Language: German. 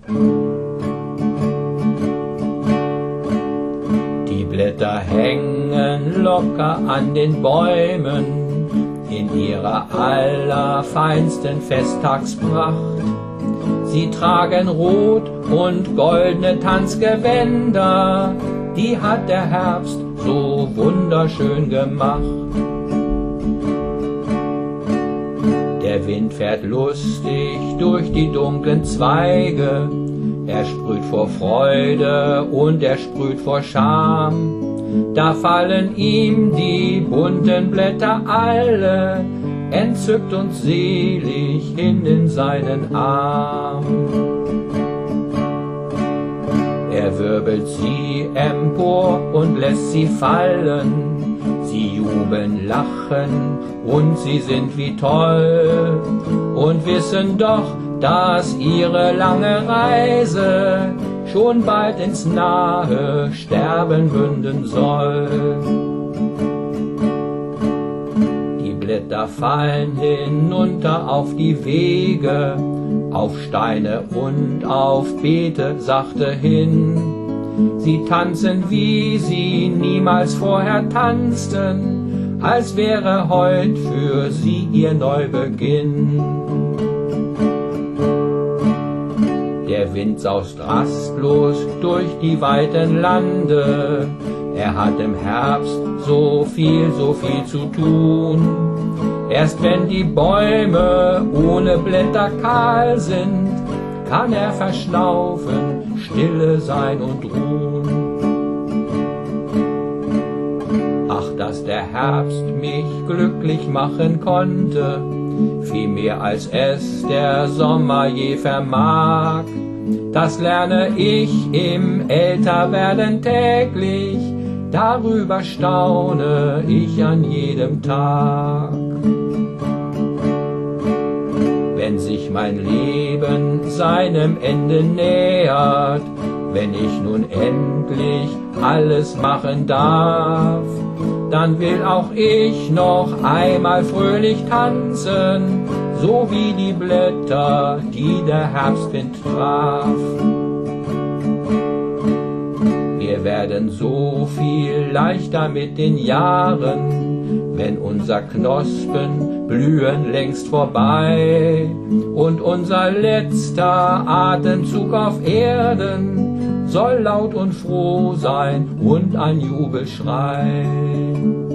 Die Blätter hängen locker an den Bäumen in ihrer allerfeinsten Festtagspracht. Sie tragen rot und goldene Tanzgewänder, die hat der Herbst so wunderschön gemacht. Der Wind fährt lustig durch die dunklen Zweige, er sprüht vor Freude und er sprüht vor Scham. Da fallen ihm die bunten Blätter alle entzückt und selig hin in seinen Arm. Er wirbelt sie empor und lässt sie fallen, sie jubeln, lachen und sie sind wie toll und wissen doch, dass ihre lange Reise schon bald ins nahe Sterben münden soll. Die Blätter fallen hinunter auf die Wege, auf Steine und auf Beete sachte hin. Sie tanzen, wie sie niemals vorher tanzten, als wäre heut für sie ihr Neubeginn. Der Wind saust rastlos durch die weiten Lande, er hat im Herbst so viel zu tun. Erst wenn die Bäume ohne Blätter kahl sind, kann er verschnaufen, stille sein und ruhen. Ach, dass der Herbst mich glücklich machen konnte, viel mehr als es der Sommer je vermag. Das lerne ich im Älterwerden täglich, darüber staune ich an jedem Tag. Wenn sich mein Leben seinem Ende nähert, wenn ich nun endlich alles machen darf, dann will auch ich noch einmal fröhlich tanzen, so wie die Blätter, die der Herbstwind traf. Wir werden so viel leichter mit den Jahren, wenn unser Knospen blühen längst vorbei und unser letzter Atemzug auf Erden soll laut und froh sein und ein Jubelschrei.